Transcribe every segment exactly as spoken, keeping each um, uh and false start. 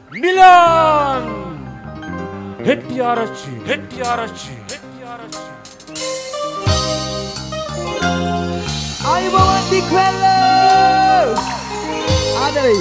Milan Hettiarachchi Hettiarachchi Hettiarachchi අයිබෝවන් දික්වැල්ල ආදරේ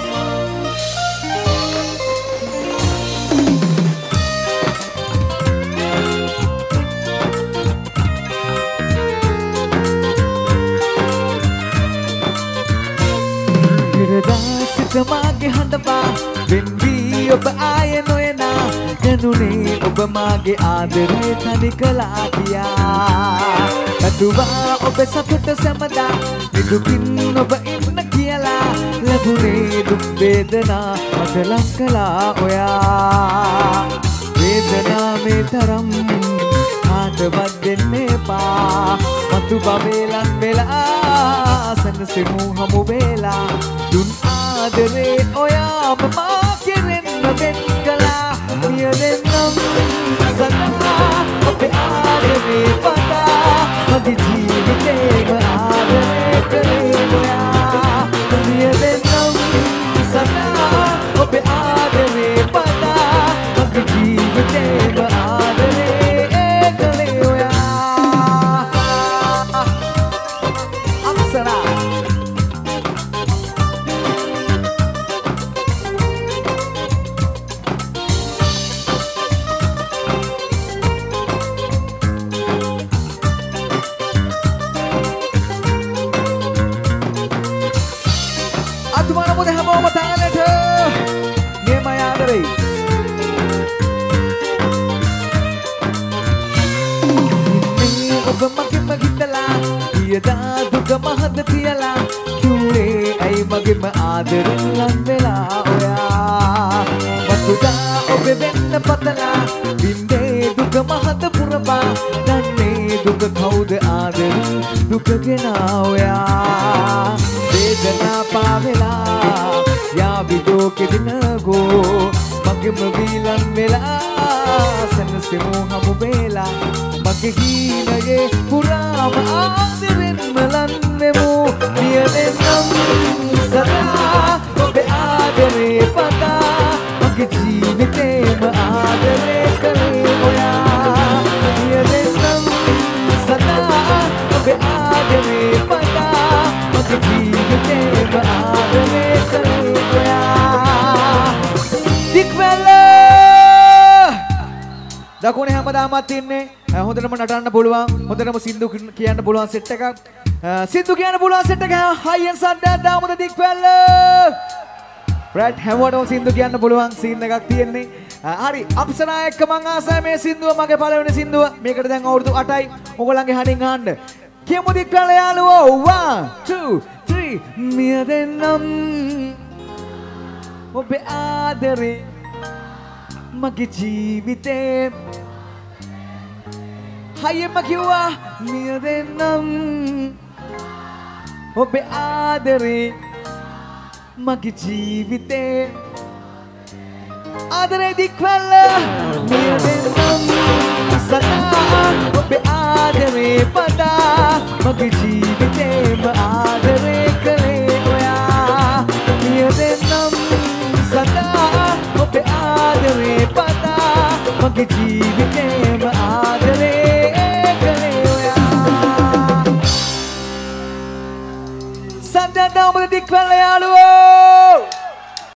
ඉරදාසිත මාගේ හඬපා වෙන්වී ඔබ ආය නොයනා ගනුනේ ඔබ මාගේ ආදරේ තනි කළා කියා අතුවා ඔබ සතුට සැමදා නිදුකින් ඔබ ඉන්න කියලා ලැබුණේ දුක් වේදනා මට ලං කළා ඔයා වේදනා මේ තරම් කාටවත් දෙන්න එපා මතු බබේලන් වෙලා සනසෙමු හමු වෙලා දුන් ආදරේ ඔයාම මා කෙරෙන්න වෙන් කළා මිය දෙන්නම් සදා ඔබේ ආදරේ පදා මගේ ජීවිතේම ආදරේ කළේ ඔයා මිය දෙන්නම් සදා ඔබේ ආදරේ පදා මගේ ජීවිතේම ආදරේ කළේ ඔයා අක්ෂරා හැමෝම තාලට නියමයි ආදරේ මේ ඔබ මගෙම හිතලා පියදා දුක මහද තියලා කිව්වේ ඇයි මගෙම ආදරෙන් ලං වෙලා ඔයා වතුදා ඔබ වෙන්න පතලා බින්දේ දුක මහද පුරපා දන්නේ දුක කවුද ආදරෙන් දුක ගෙනා ඔයා වේදනා පාවෙලා යාවිදෝ කෙදිනගෝ මගෙම වීලන් වෙලා සනසෙමු හමු වෙලා මගේ හීනයේ පුරාම ආදරෙන්ම ලන් වෙමු පිය දෙන්නම් සදා ඔබේ ආදරේ පදා මගේ ජීවිතේම ආදරේ කළේ ඔයා පිය දෙන්නම් සදා ඔබේ ආදරේ පදා මගේ ජීවිතේම ආදරේ කළේ ඔයා දික්වැල්ල දකුණේ හැමදාමත් ඉන්නේ හොඳටම නටන්න පුළුවන් හොඳටම සින්දු කියන්න පුළුවන් සෙට් එකක් සින්දු කියන්න පුළුවන් සෙට් එක හයියෙන් සද්දයක් දාමුද දික්වැල්ල රයිට් හැමෝටම සින්දු කියන්න පුළුවන් සීන් එකක් තියෙන්නේ හරි අප්සනා එක්ක මං ආසයි මේ සින්දුව මගේ පළවෙනි සින්දුව මේකට දැන් අවුරුදු අටයි ඔයගොල්ලන්ගේ හඩින් අහන්න කියමු දික්වැල්ල යාළුවෝ one two three මිය දෙන්නම් ඔබේ ආදරේ මගේ ජීවිතේ හයියෙන්ම කිව්වා මිය දෙන්නම් ඔබේ ආදරේ මගේ ජීවිතේ ආදරේ දික්වැල්ල මිය දෙන්නම් සදා ඔබේ ආදරේ පදා මගේ ජීවිතේම ආදරේ කළේ ඔයා මිය දෙන්නම් සදා ඔබේ ආදරේ පදා මගේ ජීවිතේම ආදරේ කළේ ඔයා සද්දා දාමුද දික්වැල්ල යාළුවෝ